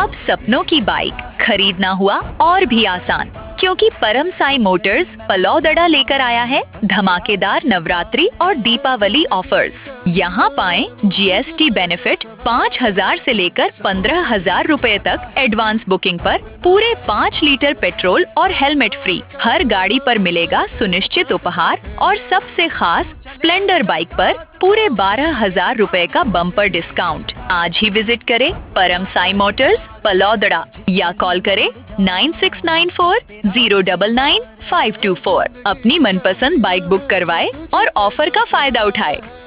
अब सपनों की बाइक खरीदना हुआ और भी आसान, क्योंकि परम साई मोटर्स पलौदड़ा लेकर आया है धमाकेदार नवरात्रि और दीपावली ऑफर्स। यहाँ पाएं जीएसटी बेनिफिट 5,000 से लेकर 15,000 रुपए तक एडवांस बुकिंग पर, पूरे 5 लीटर पेट्रोल और हेलमेट फ्री। हर गाड़ी पर मिलेगा सुनिश्चित उपहार और सबसे खास स्प्लेंडर बाइक पर पूरे 12,000 रुपए का बम्पर डिस्काउंट। आज ही विजिट करें परम साई मोटर्स पलौदड़ा या कॉल करें 9694099524। अपनी मनपसंद बाइक बुक करवाए और ऑफर का फायदा उठाए।